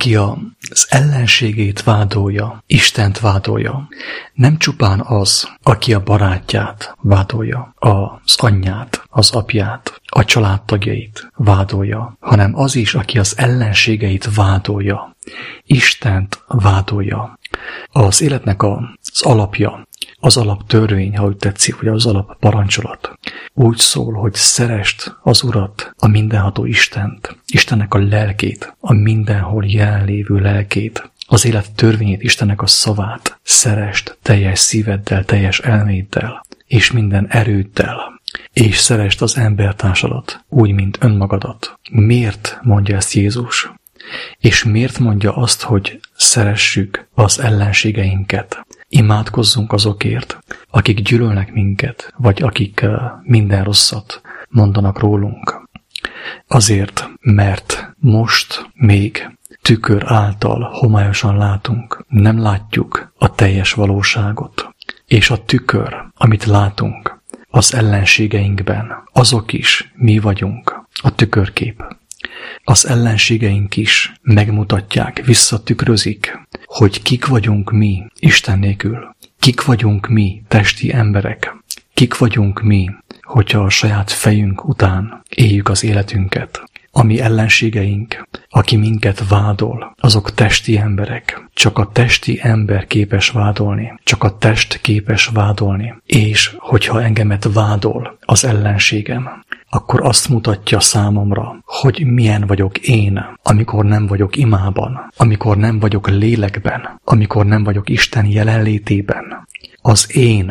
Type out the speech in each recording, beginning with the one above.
Aki az ellenségét vádolja, Istent vádolja. Nem csupán az, aki a barátját vádolja, az anyját, az apját, a családtagjait vádolja, hanem az is, aki az ellenségeit vádolja, Istent vádolja. Az életnek az alapja, az alaptörvény, ha úgy tetszik, vagy az alapparancsolat úgy szól, hogy szeresd az Urat, a mindenható Istent, Istennek a lelkét, a mindenhol jelenlévő lelkét, az élet törvényét, Istennek a szavát, szeresd teljes szíveddel, teljes elméddel, és minden erőddel, és szeresd az embertársadat, úgy, mint önmagadat. Miért mondja ezt Jézus? És miért mondja azt, hogy szeressük az ellenségeinket? Imádkozzunk azokért, akik gyűlölnek minket, vagy akik minden rosszat mondanak rólunk. Azért, mert most még tükör által homályosan látunk, nem látjuk a teljes valóságot. És a tükör, amit látunk az ellenségeinkben, azok is mi vagyunk, a tükörkép. Az ellenségeink is megmutatják, visszatükrözik, hogy kik vagyunk mi Isten nélkül. Kik vagyunk mi testi emberek. Kik vagyunk mi, hogyha a saját fejünk után éljük az életünket. A mi ellenségeink, aki minket vádol, azok testi emberek. Csak a testi ember képes vádolni. Csak a test képes vádolni. És hogyha engemet vádol az ellenségem, akkor azt mutatja számomra, hogy milyen vagyok én, amikor nem vagyok imában, amikor nem vagyok lélekben, amikor nem vagyok Isten jelenlétében. Az én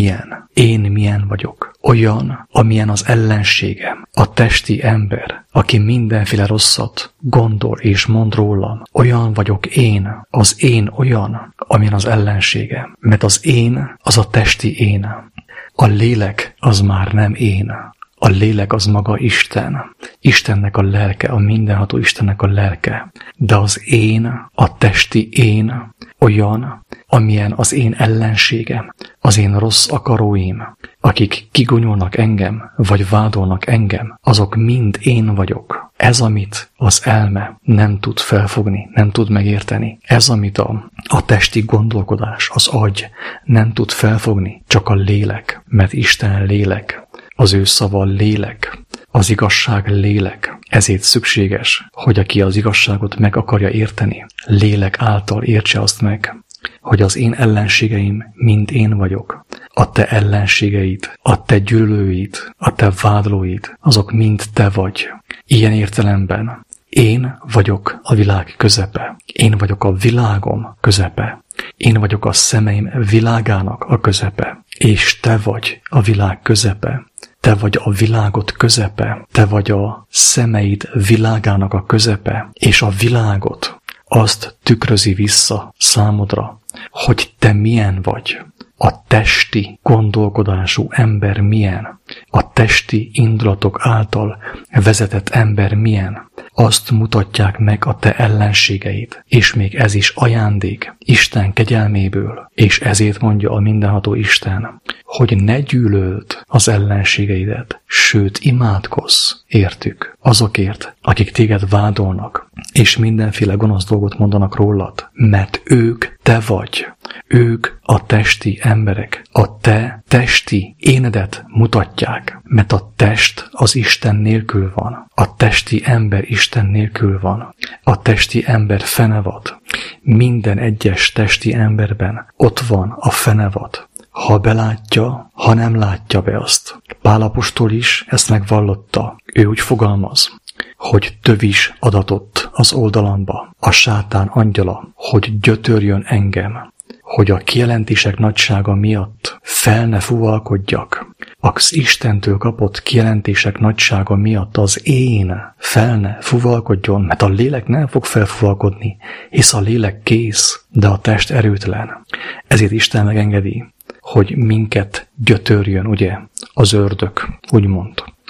milyen vagyok. Olyan, amilyen az ellenségem, a testi ember, aki mindenféle rosszat gondol és mond rólam. Olyan vagyok én, az én olyan, amilyen az ellenségem. Mert az én, az a testi én. A lélek az már nem én. A lélek az maga Isten. Istennek a lelke, a mindenható Istennek a lelke. De az én, a testi én olyan, amilyen az én ellenségem, az én rossz akaróim, akik kigonyolnak engem, vagy vádolnak engem, azok mind én vagyok. Ez, amit az elme nem tud felfogni, nem tud megérteni. Ez, amit a testi gondolkodás, az agy nem tud felfogni, csak a lélek, mert Isten lélek. Az ő szava lélek, az igazság lélek. Ezért szükséges, hogy aki az igazságot meg akarja érteni, lélek által értse azt meg, hogy az én ellenségeim mind én vagyok. A te ellenségeid, a te gyűlölőid, a te vádlóid, azok mind te vagy. Ilyen értelemben én vagyok a világ közepe. Én vagyok a világom közepe. Én vagyok a szemeim világának a közepe. És te vagy a világ közepe. Te vagy a világot közepe. Te vagy a szemeid világának a közepe. És a világot azt tükrözi vissza számodra, hogy te milyen vagy. A testi gondolkodású ember milyen. A testi indulatok által vezetett ember milyen. Azt mutatják meg a te ellenségeid, és még ez is ajándék Isten kegyelméből, és ezért mondja a mindenható Isten, hogy ne gyűlöld az ellenségeidet, sőt imádkozz értük, azokért, akik téged vádolnak, és mindenféle gonosz dolgot mondanak rólad, mert ők te vagy. Ők a testi emberek, a te testi énedet mutatják, mert a test az Isten nélkül van. A testi ember Isten nélkül van. A testi ember fenevad. Minden egyes testi emberben ott van a fenevad. Ha belátja, ha nem látja be azt. Pál apostol is ezt megvallotta. Ő úgy fogalmaz, hogy tövis adatott az oldalamba, a sátán angyala, hogy gyötörjön engem, hogy a kijelentések nagysága miatt fel ne fuvalkodjak. Az Istentől kapott kijelentések nagysága miatt az én fel ne fuvalkodjon, mert a lélek nem fog felfuvalkodni, hisz a lélek kész, de a test erőtlen. Ezért Isten megengedi, hogy minket gyötörjön, ugye, az ördög, úgymond,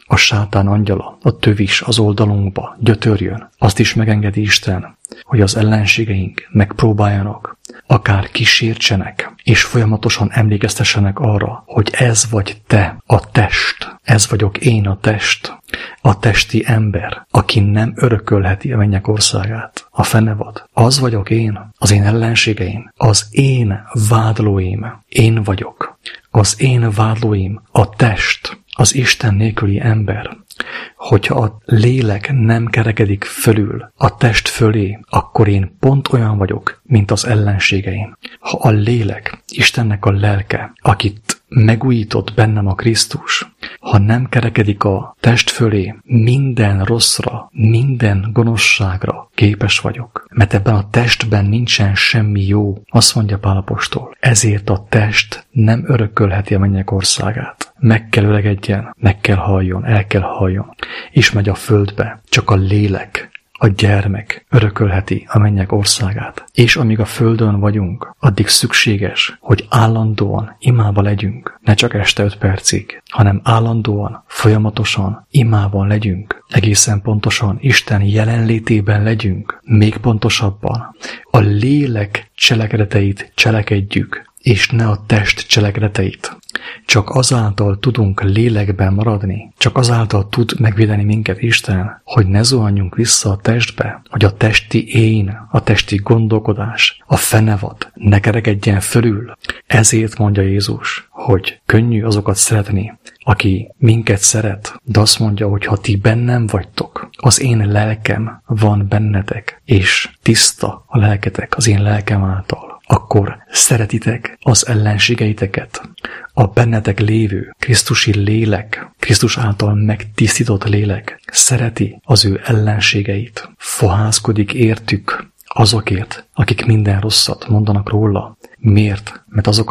a sátán angyala, a tövis az oldalunkba gyötörjön. Azt is megengedi Isten, hogy az ellenségeink megpróbáljanak, akár kísértsenek, és folyamatosan emlékeztessenek arra, hogy ez vagy te, a test, ez vagyok én, a test, a testi ember, aki nem örökölheti a mennyek országát, a fenevad. Az vagyok én, az én ellenségeim, az én vádlóim, én vagyok. Az én vádlóim, a test, az Isten nélküli ember. Hogyha a lélek nem kerekedik fölül a test fölé, akkor én pont olyan vagyok, mint az ellenségeim. Ha a lélek, Istennek a lelke, akit megújított bennem a Krisztus, ha nem kerekedik a test fölé, minden rosszra, minden gonoszságra képes vagyok. Mert ebben a testben nincsen semmi jó, azt mondja Pál apostol. Ezért a test nem örökölheti a mennyek országát. Meg kell öregedjen, meg kell haljon, el kell haljon, és megy a földbe. Csak a lélek, a gyermek örökölheti a mennyek országát. És amíg a földön vagyunk, addig szükséges, hogy állandóan imába legyünk. Ne csak este 5 percig, hanem állandóan, folyamatosan imában legyünk. Egészen pontosan Isten jelenlétében legyünk. Még pontosabban a lélek cselekedeteit cselekedjük, és ne a test cselekedeteit. Csak azáltal tudunk lélekben maradni, csak azáltal tud megvédeni minket Isten, hogy ne zuhanjunk vissza a testbe, hogy a testi én, a testi gondolkodás, a fenevad ne kerekedjen fölül. Ezért mondja Jézus, hogy könnyű azokat szeretni, aki minket szeret, de azt mondja, hogy ha ti bennem vagytok, az én lelkem van bennetek, és tiszta a lelketek az én lelkem által, akkor szeretitek az ellenségeiteket. A bennetek lévő Krisztusi lélek, Krisztus által megtisztított lélek szereti az ő ellenségeit, fohászkodik értük, azokért, akik minden rosszat mondanak róla. Miért? Mert azok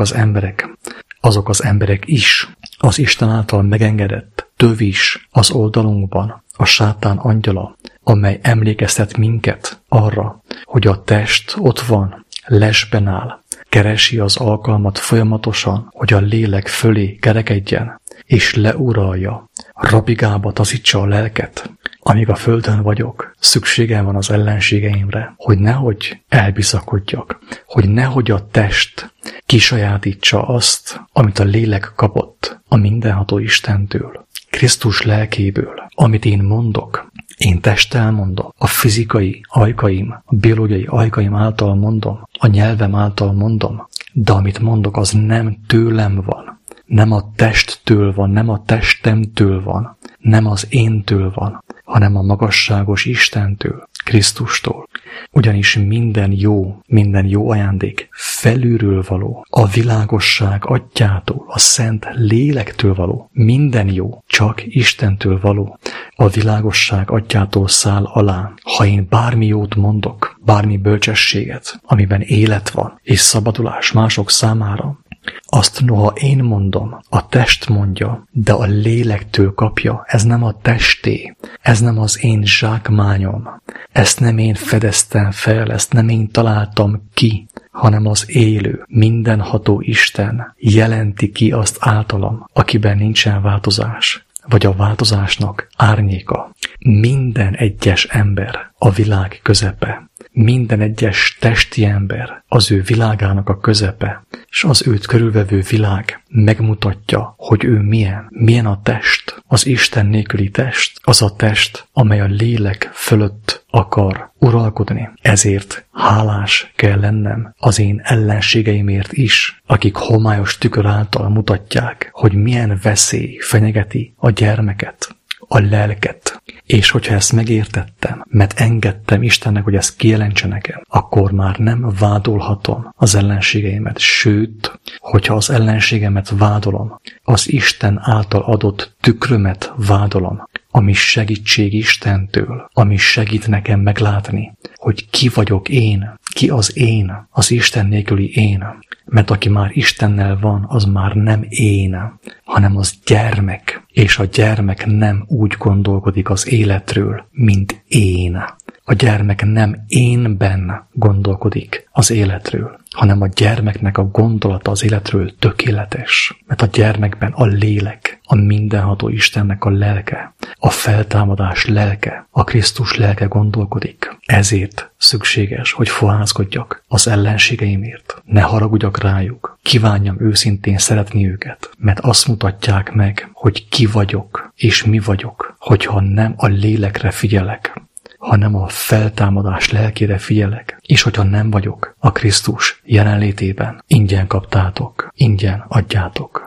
az emberek is az Isten által megengedett tövis az oldalunkban, a sátán angyala, amely emlékeztet minket arra, hogy a test ott van, lesben áll, keresi az alkalmat folyamatosan, hogy a lélek fölé kerekedjen, és leuralja, rabigába taszítsa a lelket. Amíg a földön vagyok, szükségem van az ellenségeimre, hogy nehogy elbiszakodjak, hogy nehogy a test kisajátítsa azt, amit a lélek kapott a mindenható Istentől, Krisztus lelkéből, amit én mondok. Én testtel mondom, a fizikai ajkaim, a biológiai ajkaim által mondom, a nyelvem által mondom, de amit mondok, az nem tőlem van, nem a testtől van, nem a testemtől van, nem az éntől van, hanem a magasságos Istentől, Krisztustól. Ugyanis minden jó ajándék felülről való, a világosság atyától, a szent lélektől való. Minden jó, csak Istentől való. A világosság atyától száll alá. Ha én bármi jót mondok, bármi bölcsességet, amiben élet van, és szabadulás mások számára, azt noha én mondom, a test mondja, de a lélektől kapja, ez nem a testé, ez nem az én zsákmányom, ezt nem én fedeztem fel, ezt nem én találtam ki, hanem az élő, mindenható Isten jelenti ki azt általam, akiben nincsen változás, vagy a változásnak árnyéka. Minden egyes ember a világ közepe, minden egyes testi ember az ő világának a közepe, és az őt körülvevő világ megmutatja, hogy ő milyen a test, az Isten nélküli test, az a test, amely a lélek fölött akar uralkodni. Ezért hálás kell lennem az én ellenségeimért is, akik homályos tükör által mutatják, hogy milyen veszély fenyegeti a gyermeket, a lelket. És hogyha ezt megértettem, mert engedtem Istennek, hogy ezt kijelentse nekem, akkor már nem vádolhatom az ellenségeimet. Sőt, hogyha az ellenségemet vádolom, az Isten által adott tükrömet vádolom, ami segítség Istentől, ami segít nekem meglátni, hogy ki vagyok én, ki az én, az Isten nélküli én. Mert aki már Istennel van, az már nem én, hanem az gyermek, és a gyermek nem úgy gondolkodik az életről, mint én. A gyermek nem énben gondolkodik az életről, hanem a gyermeknek a gondolata az életről tökéletes. Mert a gyermekben a lélek, a mindenható Istennek a lelke, a feltámadás lelke, a Krisztus lelke gondolkodik. Ezért szükséges, hogy fohászkodjak az ellenségeimért. Ne haragudjak rájuk, kívánjam őszintén szeretni őket, mert azt mutatják meg, hogy ki vagyok és mi vagyok, hogyha nem a lélekre figyelek, hanem a feltámadás lelkére figyelek, és hogyha nem vagyok a Krisztus jelenlétében, ingyen kaptátok, ingyen adjátok.